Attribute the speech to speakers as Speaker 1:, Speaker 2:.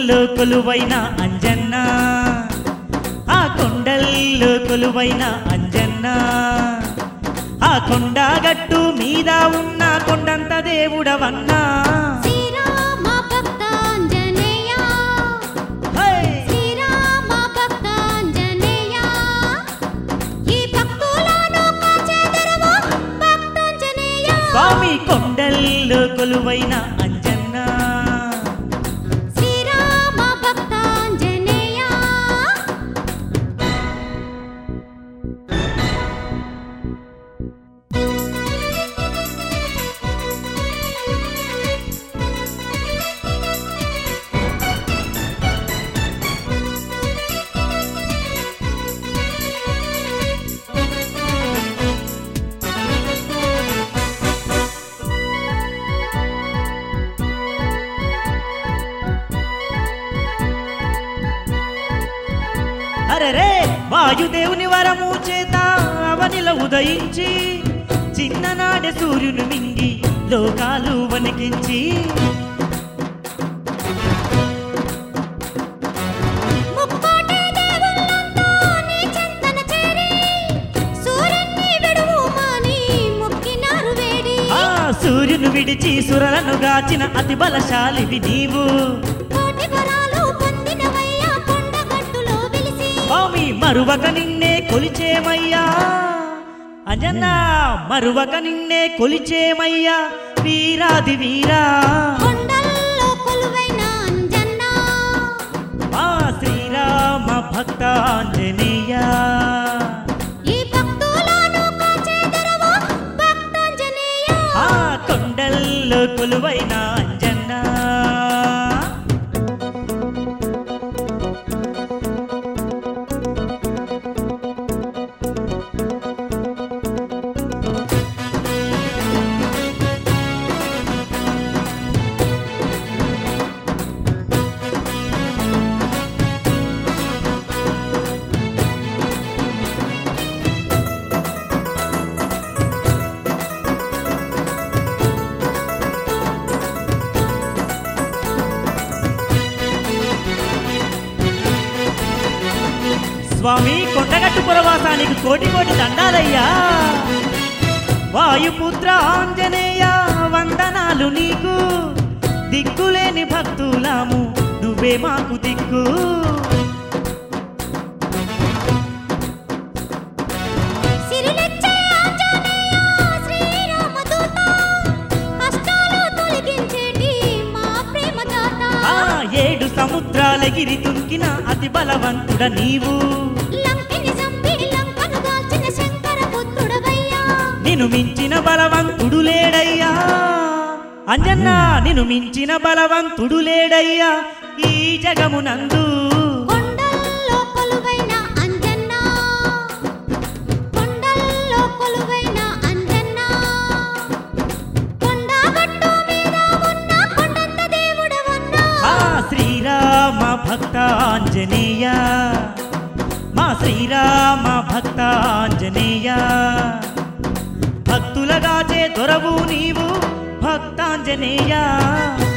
Speaker 1: కొండల్లో కొలువైన అంజన్న, ఆ కొండల్లో కొలువైన అంజన్న, ఆ కొండగట్టు మీద ఉన్న కొండంత దేవుడవన్నా.
Speaker 2: శ్రీరామ భక్తాంజనేయ, శ్రీరామ భక్తాంజనేయ, ఈ భక్తులను కాచెదరువు భక్తాంజనేయ.
Speaker 1: స్వామి కొండల్లో కొలువైన అంజన్న,
Speaker 2: శ్రీరామ భక్తాంజనేయ.
Speaker 1: అరెరే వాయుదేవుని వరము చేత అవనిల ఉదయించి, చిన్ననాడే సూర్యుని మింగి లోకాలు వణికించి,
Speaker 2: ముక్కోటి దేవుళ్ళంతా నీ చెంతన చేరి, సూర్యుని విడువుమని మొక్కినారు వేడి.
Speaker 1: ఆ సూర్యుని విడిచి సురలను గాచిన అతి బలశాలివి నీవు.
Speaker 2: కోటి వరాలు పొందినవయ్యా కొండగట్టులో వెలిసి,
Speaker 1: స్వామి మరువక నిన్నే కొలిచేమయ్యా అంజన్న, మరువక నిన్నే కొలిచేమయ్యా వీరాది వీరా.
Speaker 2: కొండల్లో కొలువైన అంజన్న,
Speaker 1: మా శ్రీరామ భక్తాంజనేయ,
Speaker 2: ఈ భక్తులను కాచెదరువు భక్తాంజనేయ.
Speaker 1: ఆ కొండల్లో కొలువైన అంజన్న. స్వామి కొండగట్టు పురవాసానికి కోటి కోటి దండాలయ్యా. వాయుపుత్ర ఆంజనేయ వందనాలు నీకు, దిక్కులేని భక్తులాము నువ్వే మాకు దిక్కు.
Speaker 2: సిరిలిచ్చే ఆంజనేయ శ్రీరామదూత, కష్టాలు తొలగించేటి మా ప్రేమదాత.
Speaker 1: ఆ ఏడు సముద్రాలెగిరి తుంకిన అతి బలవంతుడ నీవు.
Speaker 2: లంకిని చంపి లంకను దాల్చిన శంకర పుత్రుడవయ్యా.
Speaker 1: నిన్ను మించిన బలవంతుడు లేడయ్యా అంజన్న, నిన్ను మించిన బలవంతుడు లేడయ్యా ఈ జగమునందు.
Speaker 2: కొండల్లో కొలువైన అంజన్న, కొండల్లో కొలువైన అంజన్న, కొండగట్టు మీద ఉన్న కొండంత దేవుడవన్నా.
Speaker 1: ఆ శ్రీరామ భక్తాంజనేయ, మా శ్రీరామ భక్తాంజనేయ, భక్తులగాచే దొరవు నీవు భక్తాంజనేయ.